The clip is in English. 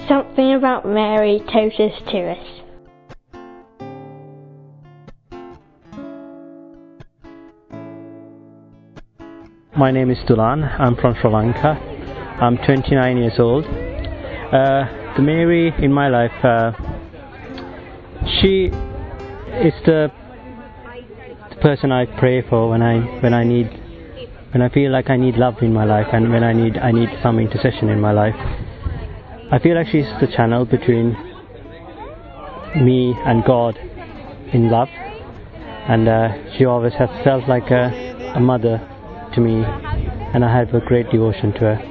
Something about Mary told us to us. My name is Dulan. I'm from Sri Lanka. I'm 29 years old. The Mary in my life, she is the person I pray for when I feel like I need love in my life, and when I need some intercession in my life. I feel like she's the channel between me and God in love, and she always has felt like a mother to me, and I have a great devotion to her.